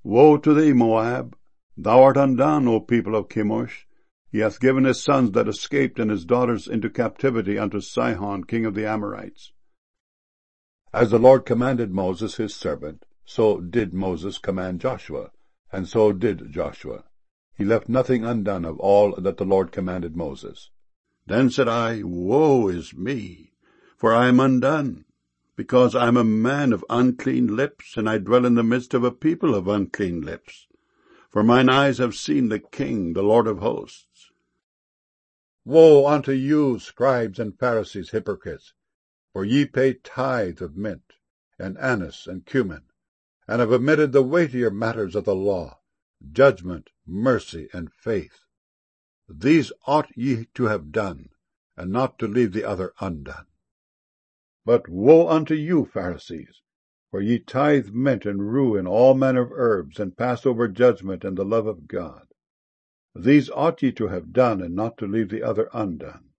Woe to thee, Moab! Thou art undone, O people of Chemosh. He hath given his sons that escaped and his daughters into captivity unto Sihon king of the Amorites. As the Lord commanded Moses his servant, so did Moses command Joshua, and so did Joshua. He left nothing undone of all that the Lord commanded Moses. Then said I, Woe is me, for I am undone, because I am a man of unclean lips, and I dwell in the midst of a people of unclean lips. For mine eyes have seen the King, the Lord of hosts. Woe unto you, scribes and Pharisees, hypocrites! For ye pay tithe of mint, and anise, and cumin, and have omitted the weightier matters of the law, judgment, mercy, and faith. These ought ye to have done, and not to leave the other undone. But woe unto you, Pharisees! For ye tithe mint and rue and all manner of herbs, and pass over judgment and the love of God. These ought ye to have done, and not to leave the other undone.